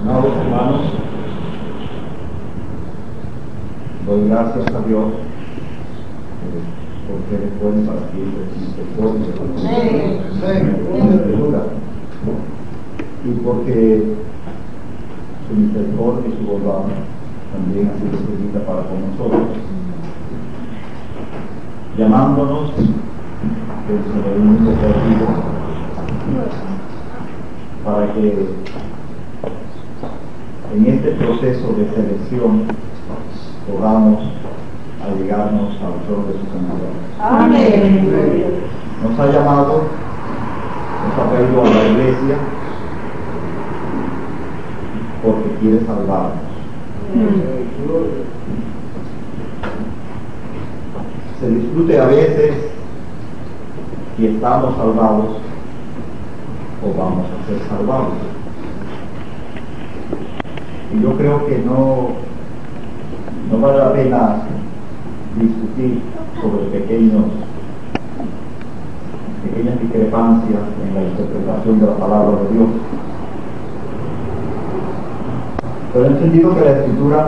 Amados hermanos, doy gracias a Dios porque Él es bueno para siempre, misericordia y porque su misericordia y su bondad también ha sido servida para con nosotros, llamándonos desde el mundo perdido para que en este proceso de selección podamos allegarnos al trono de su santidad. Amén. Nos ha llamado, nos ha traído a la iglesia porque quiere salvarnos. Se discute a veces si estamos salvados o vamos a ser salvados. Y yo creo que no vale la pena discutir sobre pequeñas discrepancias en la interpretación de la palabra de Dios. Pero he entendido que la Escritura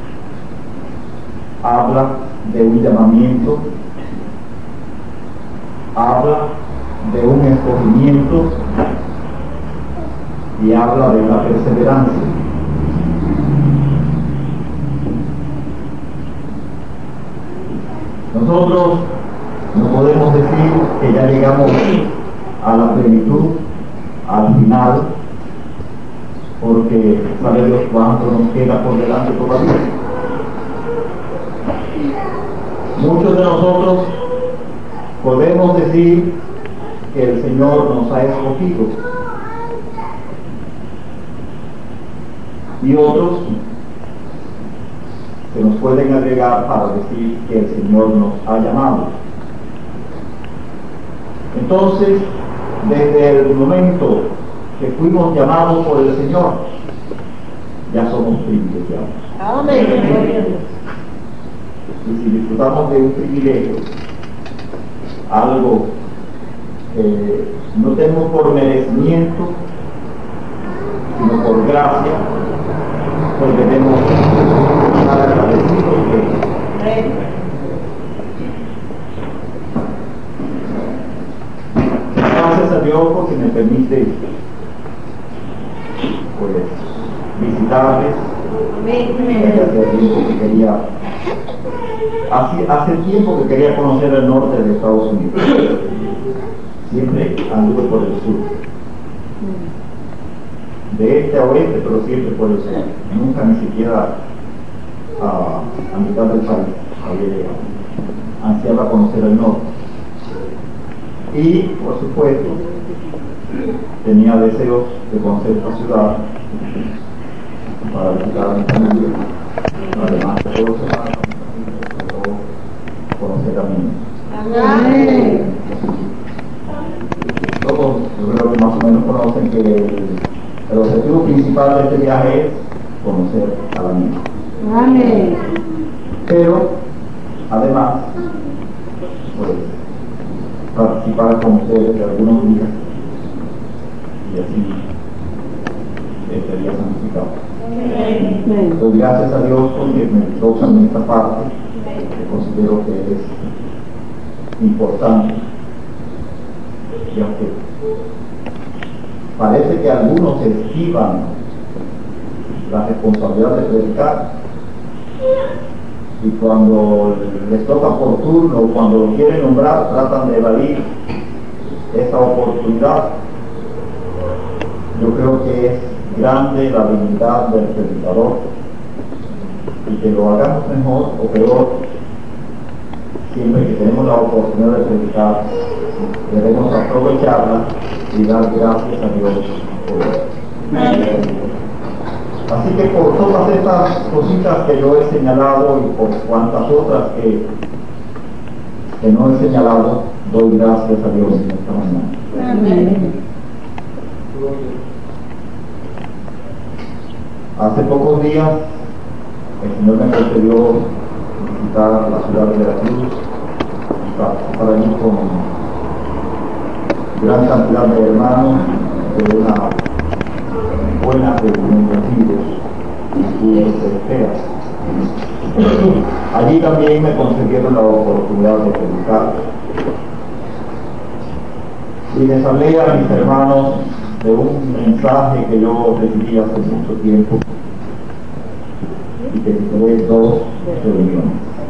habla de un llamamiento, habla de un escogimiento y habla de la perseverancia. Nosotros no podemos decir que ya llegamos a la plenitud, al final, porque sabe Dios cuánto nos queda por delante todavía. Muchos de nosotros podemos decir que el Señor nos ha escogido y otros se nos pueden agregar para decir que el Señor nos ha llamado. Entonces, desde el momento que fuimos llamados por el Señor, ya somos privilegiados. Amén. Y si disfrutamos de un privilegio, algo que no tenemos por merecimiento, sino por gracia, pues debemos estar agradecidos de Él. Gracias a Dios porque me permite pues visitarles. Hace tiempo que quería conocer el norte de Estados Unidos. Siempre anduve por el sur, de este a oeste, pero siempre por el sur. Nunca ni siquiera a mitad del país había llegado. Ansiaba conocer el norte. Y, por supuesto, tenía deseos de conocer esta ciudad para visitar a mi familia, además de todos los hermanos, conocer a mí. Amén. Todos, yo creo que más o menos conocen que el objetivo principal de este viaje es conocer a la niña. Amén. Pero, además, pues, participar con ustedes de algunos días y así estaría santificado. Amén. Doy gracias a Dios porque me toca en esta parte que considero que es importante, y aunque parece que algunos esquivan la responsabilidad de predicar y cuando les toca por turno, cuando lo quieren nombrar, tratan de evadir esa oportunidad. Yo creo que es grande la dignidad del predicador y que lo hagamos mejor o peor, siempre que tenemos la oportunidad de predicar, debemos aprovecharla y dar gracias a Dios por eso. Así que por todas estas cositas que yo he señalado y por cuantas otras que no he señalado, doy gracias a Dios en esta mañana. Amén. Hace pocos días el Señor me concedió visitar la ciudad de Veracruz y participar allí con gran cantidad de hermanos de una buena reunión de estudios de espera. Allí también me concedieron la oportunidad de predicar. Y les hablé a mis hermanos de un mensaje que yo recibí hace mucho tiempo y que titulé 2 reuniones.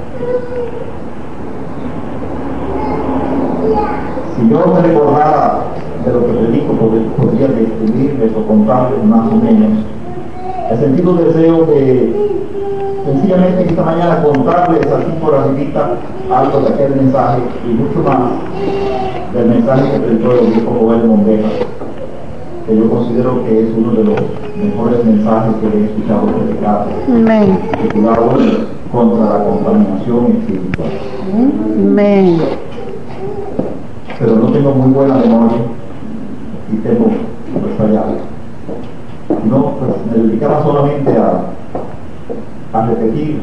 Si yo me recordara de lo que predico, podría describirles o contarles más o menos el sentido deseo de sencillamente esta mañana contarles así por arribita algo de aquel mensaje y mucho más del mensaje que predicó el obispo Joel Mondeja, que yo considero que es uno de los mejores mensajes que he escuchado predicar, titulado Contra la contaminación espiritual. Amén. Pero no tengo muy buena memoria y tengo fallado. No, pues me dedicaba solamente a repetir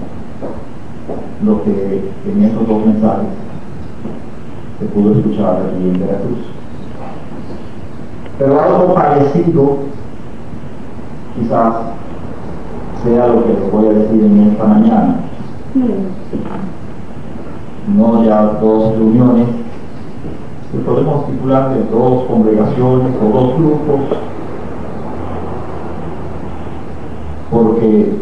lo que en estos 2 mensajes se pudo escuchar aquí en Veracruz. Pero algo parecido quizás sea lo que les voy a decir en esta mañana. No ya 2 reuniones, que podemos titular de 2 congregaciones o 2 grupos, porque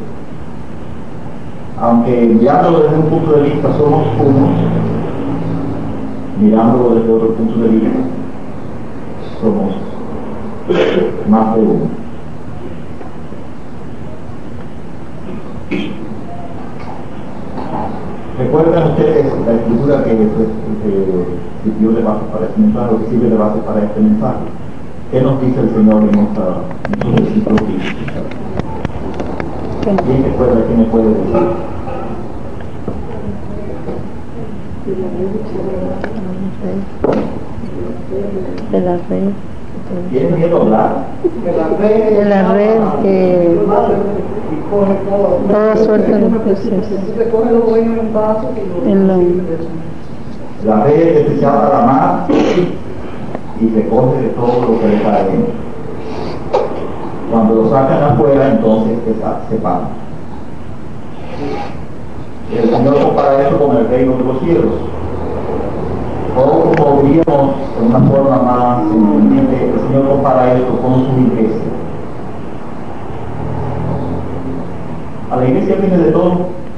aunque mirándolo desde un punto de vista somos unos, mirándolo desde otro punto de vista somos más de uno. ¿Recuerdan ustedes la escritura que sirvió de base para este mensaje, o que sirve de base para este mensaje? ¿Qué nos dice el Señor en estos versículos? ¿Quién recuerda? ¿Quién me puede decir? De la red. ¿Tienen miedo a hablar? De la red que toda suerte de procesos. La red es echada a la mar y se coge de todo lo que le cae. Cuando lo sacan afuera, entonces se para. El Señor compara esto con el reino de los cielos. O como diríamos de una forma más entendible, el Señor compara esto con su iglesia. A la iglesia viene de todo.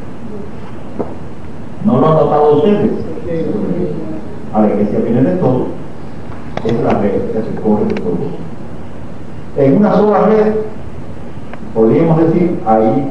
¿No lo han notado ustedes? A la iglesia viene de todo. Es la red que se coge de todo. En una sola red, podríamos decir, hay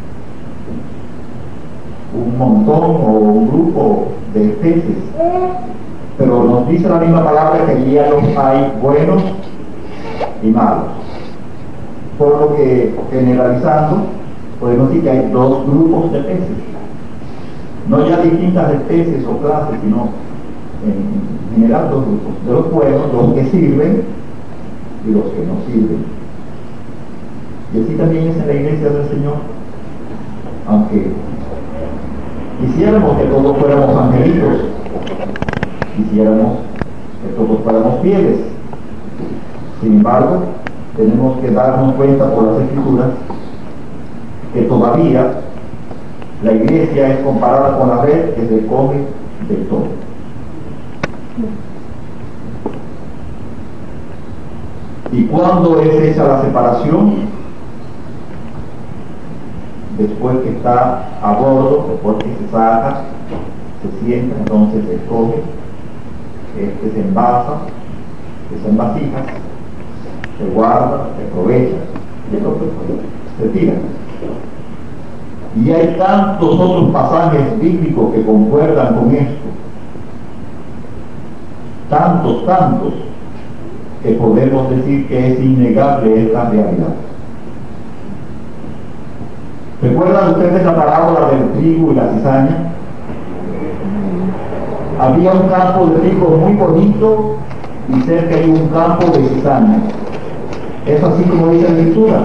un montón o un grupo de especies, pero nos dice la misma palabra que allí hay buenos y malos. Por lo que, generalizando, podemos decir que hay 2 grupos de peces, no ya distintas especies o clases, sino en general 2 grupos, de los buenos, los que sirven y los que no sirven. Y así también es en la iglesia del Señor. Aunque quisiéramos que todos fuéramos angelitos, quisiéramos que todos fuéramos fieles, sin embargo tenemos que darnos cuenta por las Escrituras que todavía la iglesia es comparada con la red que se coge de todo. ¿Y cuándo es hecha la separación? Después que está a bordo, después que se saca, se sienta, entonces se escoge, se envasa, se envasija, se guarda, se aprovecha, y entonces se tira. Y hay tantos otros pasajes bíblicos que concuerdan con esto, tantos, que podemos decir que es innegable esta realidad. ¿Recuerdan ustedes la parábola del trigo y la cizaña? Había un campo de trigo muy bonito y cerca hay un campo de cizaña. ¿Es así como dice la Escritura?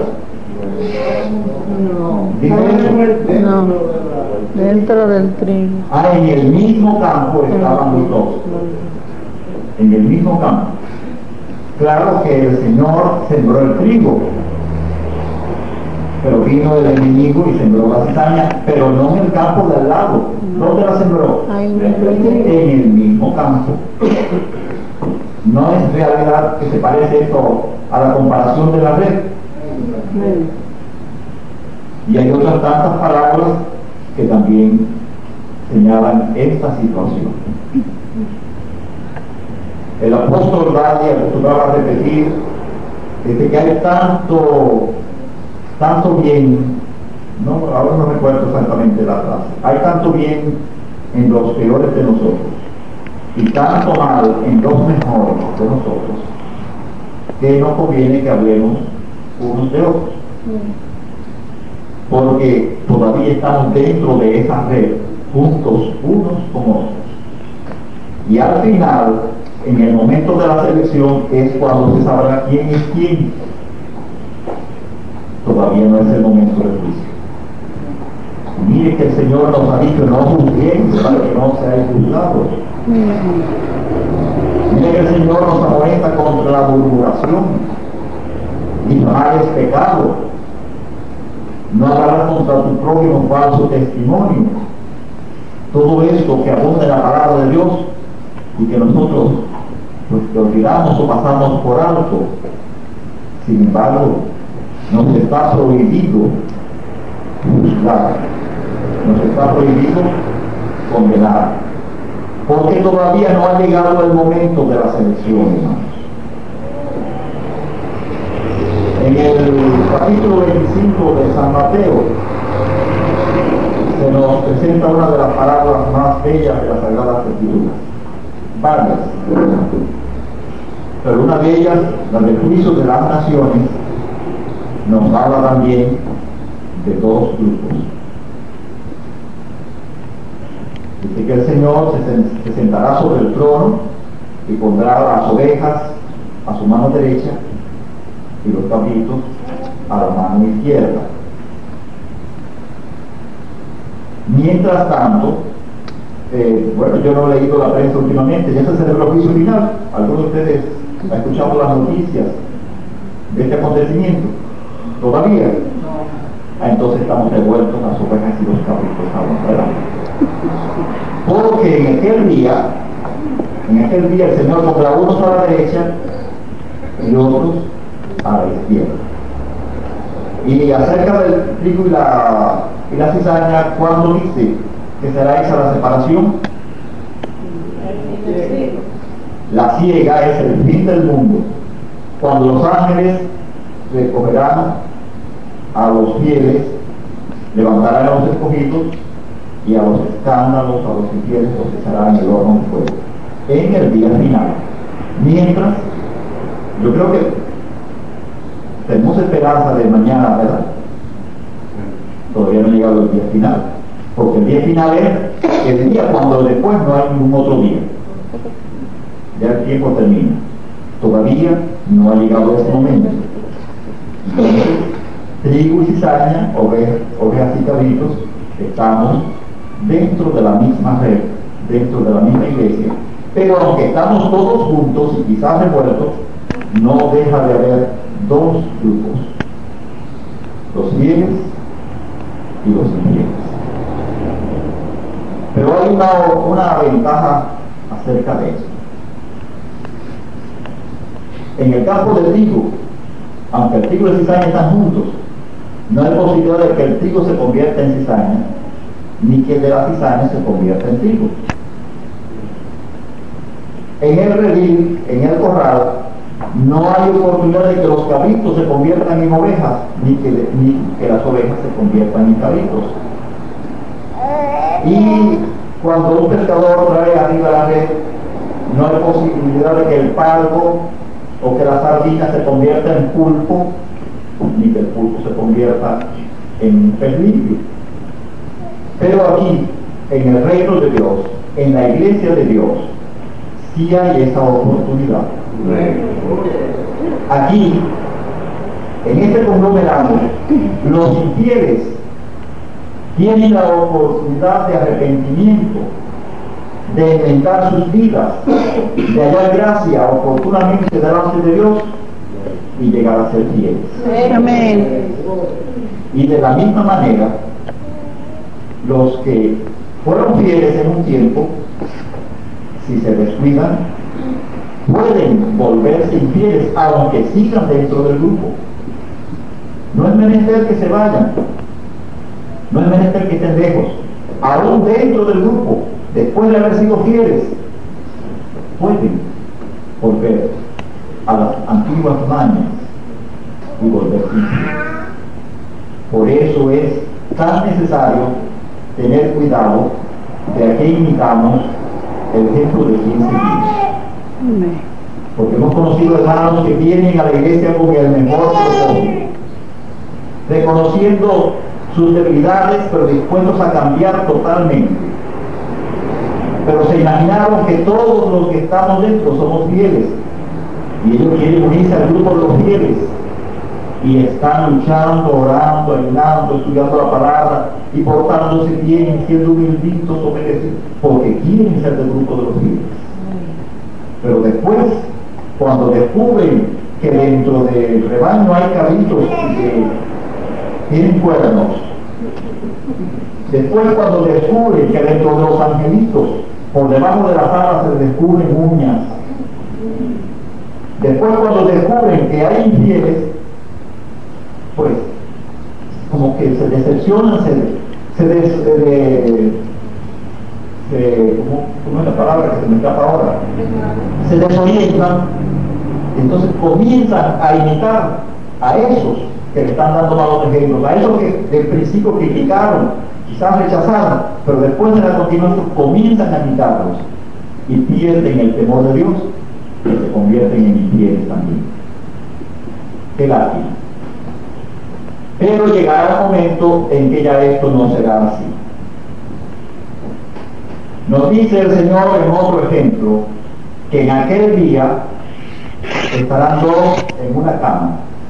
No, dentro del trigo. En el mismo campo estaban los 2. En el mismo campo. Claro que el Señor sembró el trigo, Pero vino el enemigo y sembró la cizaña, pero no en el campo de al lado. ¿Dónde la sembró? En el mismo campo. No es realidad que se parece esto a la comparación de la red. Y hay otras tantas parábolas que también señalan esta situación. El apóstol Valle acostumbraba a repetir que hay tanto bien, ahora no recuerdo exactamente la frase, hay tanto bien en los peores de nosotros y tanto mal en los mejores de nosotros, que no conviene que hablemos unos de otros, porque todavía estamos dentro de esa red, juntos unos con otros. Y al final, en el momento de la selección, es cuando se sabrá quién es quién. Todavía no es el momento del juicio. Mire que el Señor nos ha dicho: no juzguéis para que no seáis juzgados. Mire que el Señor nos amonesta contra la murmuración. Difamar es pecado. No hablarás contra tu prójimo falso testimonio. Todo esto que abunda en la palabra de Dios y que nosotros pues que olvidamos o pasamos por alto. Sin embargo, nos está prohibido juzgar, nos está prohibido condenar, porque todavía no ha llegado el momento de la selección, hermanos. En el capítulo 25 de San Mateo se nos presenta una de las parábolas más bellas de las Sagradas Escrituras, varias, pero una de ellas, la del juicio de las naciones, nos habla también de dos grupos. Dice que el Señor se sentará sobre el trono y pondrá las ovejas a su mano derecha y los cabritos a la mano izquierda. Mientras tanto, yo no he leído la prensa últimamente, ya se celebró el juicio final. ¿Algunos de ustedes han escuchado las noticias de este acontecimiento? ¿Todavía? Entonces estamos revueltos las ovejas y los cabritos aún, ¿verdad? Porque en aquel día el Señor pondrá unos a la derecha y otros a la izquierda. Y acerca del trigo y la cizaña, ¿cuándo dice que será esa la separación? La siega es el fin del mundo, cuando los ángeles recogerán a los fieles, levantarán a los escogidos y a los escándalos, a los infieles los echarán en el horno de fuego en el día final. Mientras, yo creo que tenemos esperanza de mañana, ¿verdad? Todavía no ha llegado el día final, porque el día final es el día cuando después no hay ningún otro día, ya el tiempo termina. Todavía no ha llegado ese momento. Entonces, trigo y cizaña, ovejas y cabritos, estamos dentro de la misma red, dentro de la misma iglesia, pero aunque estamos todos juntos y quizás revueltos, no deja de haber dos grupos: los fieles y los infieles. Pero hay una ventaja acerca de eso. En el campo del trigo, aunque el trigo y la cizaña están juntos, no hay posibilidad de que el trigo se convierta en cizaña, ni que el de la cizaña se convierta en trigo. En el redil, en el corral, no hay oportunidad de que los cabritos se conviertan en ovejas, ni que las ovejas se conviertan en cabritos. Y cuando un pescador trae arriba la red, no hay posibilidad de que el pargo o que la sardina se convierta en pulpo, ni que el pulpo se convierta en pez limpio. Pero aquí, en el reino de Dios, en la iglesia de Dios, sí hay esa oportunidad. Aquí, en este conglomerado, los infieles tienen la oportunidad de arrepentimiento, de enmendar sus vidas, de hallar gracia oportunamente delante de Dios, y llegar a ser fieles. Amén. Y de la misma manera, los que fueron fieles en un tiempo, si se descuidan, pueden volverse infieles aunque sigan dentro del grupo. No es menester que se vayan, no es menester que estén lejos, aún dentro del grupo, después de haber sido fieles, pueden volver a las antiguas mañas y volverse infieles. Por eso es tan necesario tener cuidado de a qué imitamos, el ejemplo de quién seguimos. Porque hemos conocido hermanos que vienen a la iglesia con el mejor propósito, reconociendo sus debilidades, pero dispuestos a cambiar totalmente. Pero se imaginaron que todos los que estamos dentro somos fieles, y ellos quieren unirse al grupo de los fieles, y están luchando, orando, ayunando, estudiando la palabra, y portándose bien, siendo humilditos, obedecidos, porque quieren ser del grupo de los fieles. Pero después, cuando descubren que dentro del rebaño hay cabritos que tienen cuernos, después cuando descubren que dentro de los angelitos, por debajo de las alas se descubren uñas, después cuando descubren que hay infieles, pues como que se decepcionan, ¿cómo es la palabra que se me escapa ahora? Se desorientan, entonces comienzan a imitar a esos que le están dando malos ejemplos, a esos que del principio criticaron, quizás rechazaron, pero después de la continuación comienzan a imitarlos y pierden el temor de Dios y se convierten en infieles también. Qué lástima. Pero llegará el momento en que ya esto no será así. Nos dice el Señor en otro ejemplo que en aquel día estarán dos en una cama.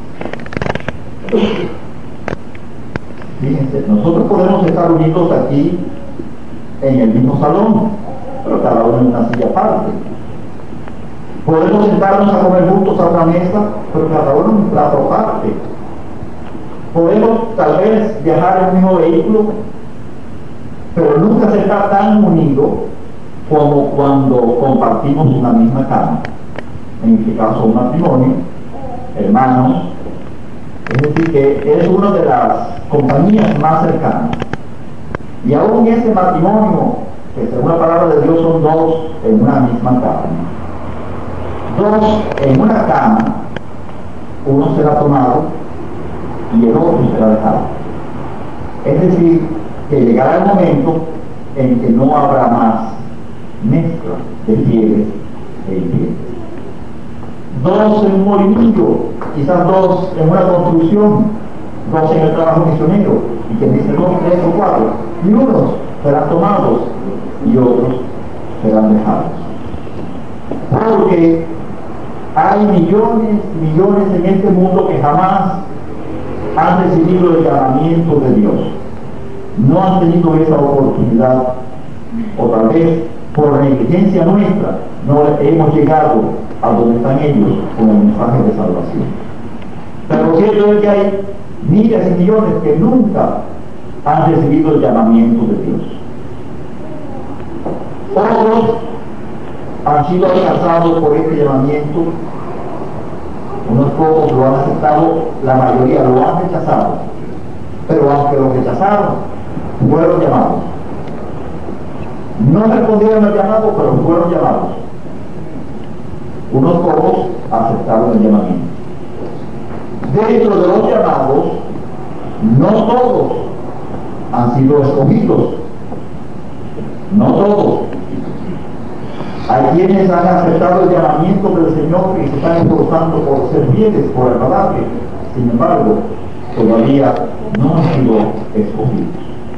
Fíjense, nosotros podemos estar unidos aquí en el mismo salón, pero cada uno en una silla aparte. Podemos sentarnos a comer juntos a una mesa, pero cada uno en un plato aparte. Podemos tal vez viajar en un mismo vehículo, pero nunca se está tan unido como cuando compartimos una misma cama. En este caso un matrimonio, hermanos, es decir que es una de las compañías más cercanas. Y aún ese matrimonio, que según la palabra de Dios son dos en una misma cama. Dos en una cama, uno será tomado y el otro será dejado. Es decir, que llegará el momento en que no habrá más mezcla de fieles e infieles. Dos en un molinillo, quizás dos en una construcción, dos en el trabajo misionero, y quien dice dos, tres o cuatro, y unos serán tomados y otros serán dejados. Porque hay millones en este mundo que jamás han recibido el llamamiento de Dios. No han tenido esa oportunidad, o tal vez por negligencia nuestra no hemos llegado a donde están ellos con el mensaje de salvación. Pero lo cierto es que hay miles y millones que nunca han recibido el llamamiento de Dios. Otros han sido alcanzados por este llamamiento, unos pocos lo han aceptado, la mayoría lo han rechazado, pero aunque lo rechazaron, fueron llamados. No respondieron al llamado, pero fueron llamados. Unos pocos aceptaron el llamamiento. Dentro de los llamados, no todos han sido escogidos. No todos. Hay quienes han aceptado el llamamiento del Señor y se están esforzando por ser fieles, por agradarle. Sin embargo, todavía no han sido escogidos.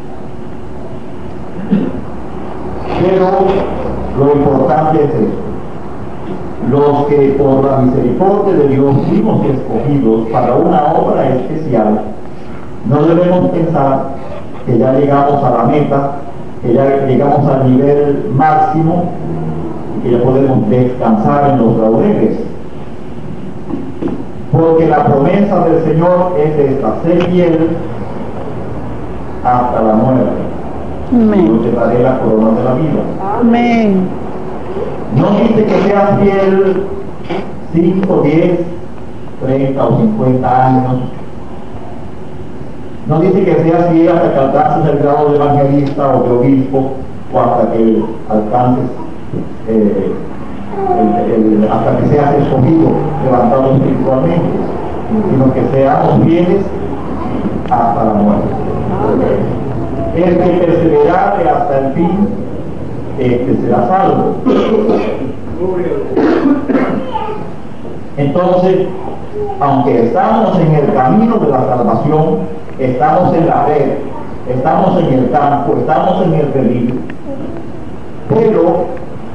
Pero lo importante es esto: los que por la misericordia de Dios fuimos escogidos para una obra especial, no debemos pensar que ya llegamos a la meta, que ya llegamos al nivel máximo y que ya podemos descansar en los laureles. porque la promesa del Señor es esta: sé fiel hasta la muerte. Amén. Yo te daré la corona de la vida. Amén. No dice que seas fiel 5, 10, 30 o 50 años. No dice que seas fiel hasta que alcances el grado de evangelista o de obispo, o hasta que alcances, hasta que seas escogido, levantado espiritualmente, sino que seamos fieles hasta la muerte. El que perseverare hasta el fin, este será salvo. Entonces, aunque estamos en el camino de la salvación, estamos en la red, estamos en el campo, estamos en el peligro, pero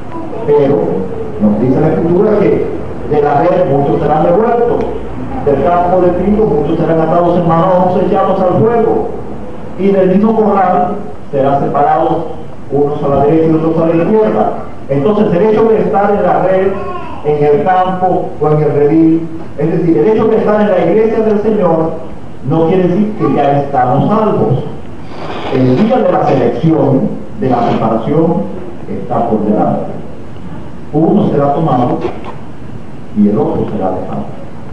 nos dice la Escritura que de la red muchos serán devueltos, del campo de trigo muchos serán atados en manos echados al fuego, y del mismo corral serán separados unos a la derecha y otros a la izquierda. Entonces el hecho de estar en la red, en el campo o en el redil, es decir, el hecho de estar en la iglesia del Señor, no quiere decir que ya estamos salvos. El día de la selección, de la separación, está por delante. Uno será tomado y el otro será dejado.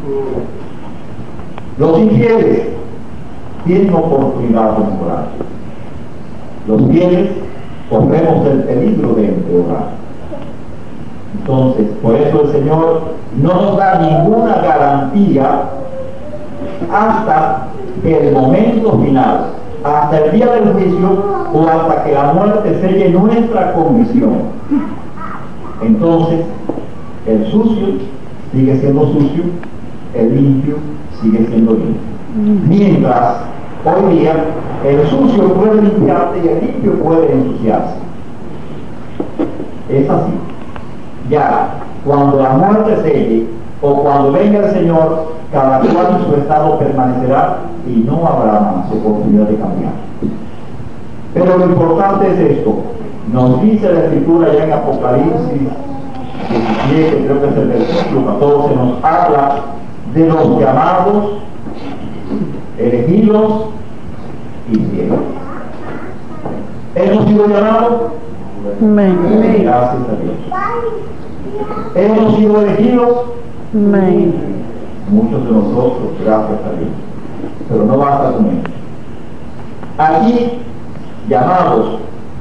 Los infieles tienen oportunidad de mejorar. Los fieles corremos el peligro de empeorar. Entonces, por eso el Señor no nos da ninguna garantía hasta el momento final, hasta el día del juicio o hasta que la muerte selle nuestra condición. Entonces, el sucio sigue siendo sucio, el limpio sigue siendo limpio. Mientras, hoy día, el sucio puede limpiarse y el limpio puede ensuciarse. Es así. Ya, cuando la muerte selle o cuando venga el Señor, cada cual en su estado permanecerá y no habrá más oportunidad de cambiar. Pero lo importante es esto. Nos dice la Escritura ya en Apocalipsis 17, creo que es el versículo 14, nos habla de los llamados, elegidos y fieles. ¿Hemos sido llamados? Amén. Gracias a Dios. ¿Hemos sido elegidos? Amén. Muchos de nosotros, gracias a Dios. Pero no basta con eso. Aquí, llamados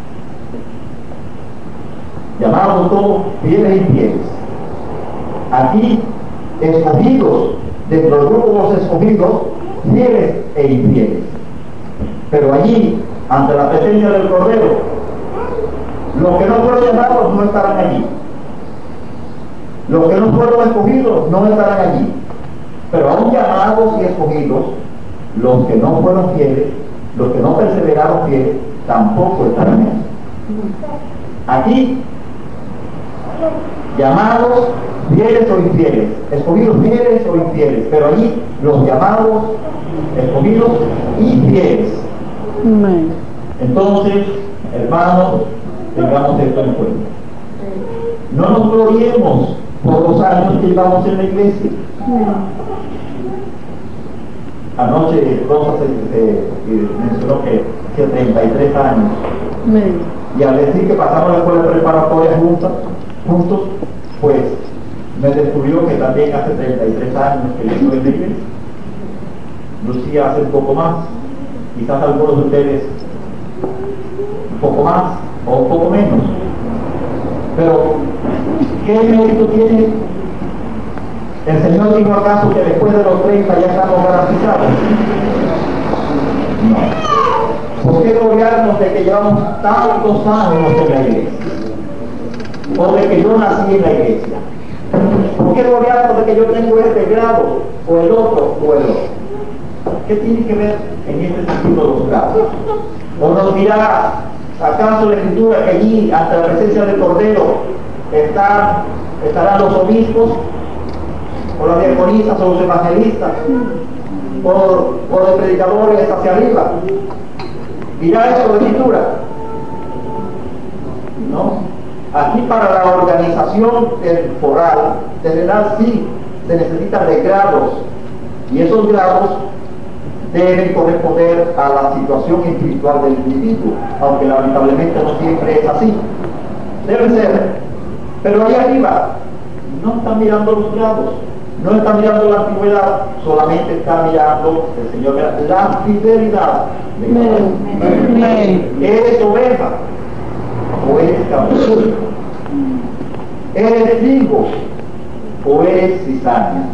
todos fieles y fieles. Aquí, escogidos, dentro del grupo de los escogidos, fieles e infieles. Pero allí, ante la presencia del Cordero, los que no fueron llamados no estarán allí. Los que no fueron escogidos no estarán allí. Pero aún llamados y escogidos, los que no fueron fieles, los que no perseveraron fieles, tampoco estarán allí. Aquí, llamados, fieles o infieles, escogidos fieles o infieles, pero allí los llamados, escogidos y fieles. Amén. Entonces, hermanos, tengamos esto en cuenta. No nos gloriemos por los años que llevamos en la iglesia. Anoche Rosa mencionó que hacía 33 años. Amén. Y al decir que pasamos la escuela preparatoria juntos, pues me descubrió que también hace 33 años que yo estoy en la iglesia. Lucía hace un poco más, quizás algunos de ustedes un poco más o un poco menos. Pero, ¿qué mérito tiene? ¿El Señor dijo acaso que después de los 30 ya estamos garantizados? No. ¿Por qué gloriarnos de que llevamos tantos años en la iglesia? O de que yo nací en la iglesia. ¿Por qué gloriarnos de que yo tengo este grado o el otro o el otro? ¿Qué tiene que ver en este sentido los grados? ¿O nos dirá acaso la Escritura que allí, ante la presencia del Cordero, estarán los obispos, o las diaconisas, o los evangelistas, o los predicadores hacia arriba? ¿Dirá eso la Escritura? No. Aquí para la organización temporal, terrenal, sí, se necesitan de grados Y esos grados deben corresponder a la situación espiritual del individuo, aunque lamentablemente no siempre es así. Debe ser. Pero ahí arriba no están mirando los grados, no están mirando la antigüedad, solamente está mirando el Señor la fidelidad de cada uno. ¿Eres oveja o eres cabrito? ¿Eres trigo o eres cizaña?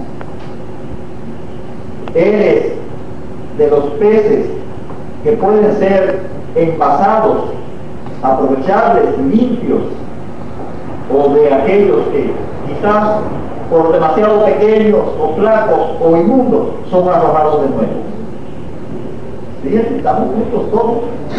¿Eres de los peces que pueden ser envasados, aprovechables, limpios, o de aquellos que quizás por demasiado pequeños o flacos o inmundos son arrojados de nuevo? Fíjense, estamos juntos todos,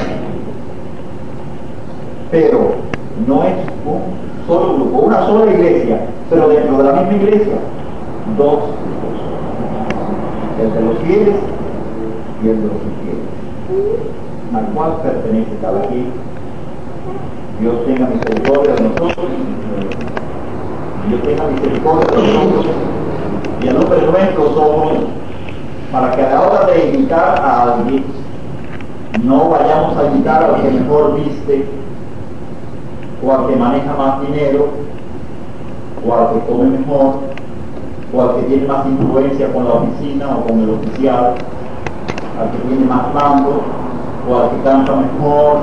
pero no es un solo grupo, una sola iglesia, pero dentro de la misma iglesia dos grupos, el de los fieles y el de los infieles, al cual pertenece cada quien. Dios tenga misericordia de nosotros, Dios tenga misericordia de nosotros, y el nombre nuestro somos, para que a la hora de invitar a alguien, no vayamos a invitar al que mejor viste, o al que maneja más dinero, o al que come mejor, o al que tiene más influencia con la oficina o con el oficial, al que tiene más mando, o al que canta mejor,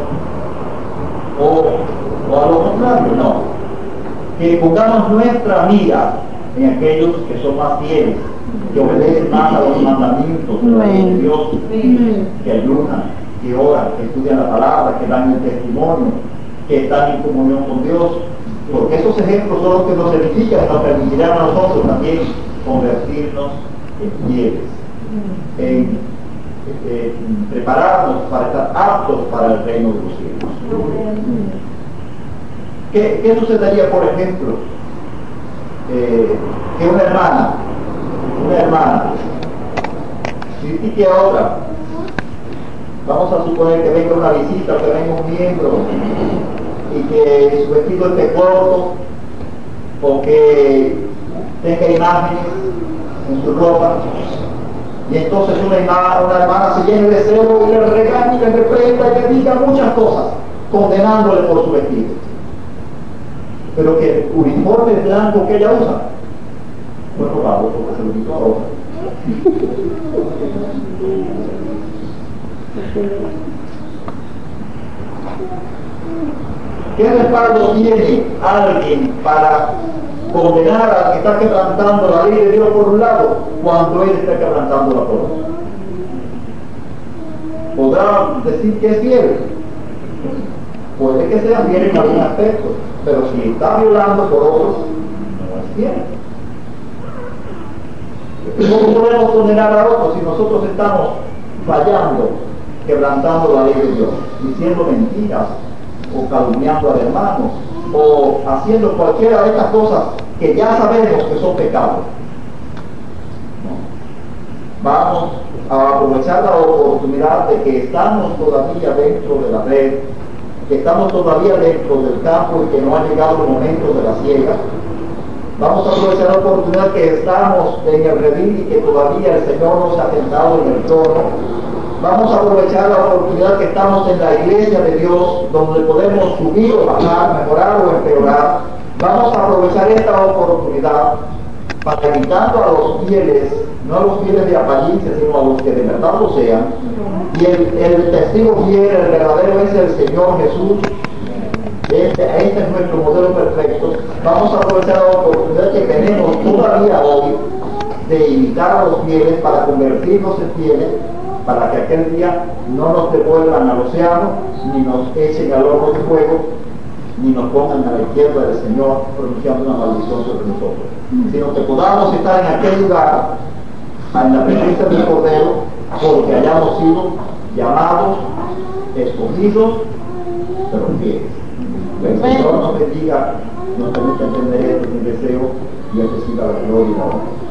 o a lo contrario. No, que pongamos nuestra mira en aquellos que son más fieles, que obedecen más a los mandamientos de Dios, que ayunan, que oran, que estudian la palabra, que dan el testimonio, que están en comunión con Dios, porque esos ejemplos son los que nos edifican y nos permitirán a nosotros también convertirnos en fieles, en prepararnos para estar aptos para el reino de los cielos. ¿Qué sucedería, por ejemplo, que una hermana critique a otra? Vamos a suponer que venga una visita, que venga un miembro y que su vestido esté corto, o que tenga imágenes en su ropa, y entonces una hermana se llene de celo y le regaña y le reprenda y le diga muchas cosas, condenándole por su vestido. Pero que el uniforme blanco que ella usa fue robado porque se lo quitó a otra. ¿Qué respaldo tiene alguien para condenar al que está quebrantando la ley de Dios por un lado, cuando él está quebrantando la por otro? ¿Podrá decir que es fiel? Puede que sea fiel en algún aspecto, pero si está violando por otros, no es fiel. ¿Cómo podemos condenar a otros si nosotros estamos fallando, quebrantando la ley de Dios, diciendo mentiras, o calumniando al hermano, o haciendo cualquiera de estas cosas que ya sabemos que son pecados? No. Vamos a aprovechar la oportunidad de que estamos todavía dentro de la red, que estamos todavía dentro del campo y que no ha llegado el momento de la siega. Vamos a aprovechar la oportunidad que estamos en el redil y que todavía el Señor nos ha sentado en el trono. Vamos a aprovechar la oportunidad que estamos en la iglesia de Dios, donde podemos subir o bajar, mejorar o empeorar. Vamos a aprovechar esta oportunidad para invitando a los fieles, no a los fieles de apariencia, sino a los que de verdad lo sean. Y el testigo fiel, el verdadero, es el Señor Jesús. Este es nuestro modelo perfecto. Vamos a aprovechar la oportunidad que tenemos todavía hoy de invitar a los fieles para convertirnos en fieles, para que aquel día no nos devuelvan al océano, ni nos echen al horno de fuego, ni nos pongan a la izquierda del Señor pronunciando una maldición sobre nosotros, sino que podamos estar en aquel lugar, en la presencia del Cordero, porque hayamos sido llamados, escogidos, pero fieles. Que el Señor nos bendiga, nos permita entender esto, mi deseo, y Él reciba la gloria y la honra.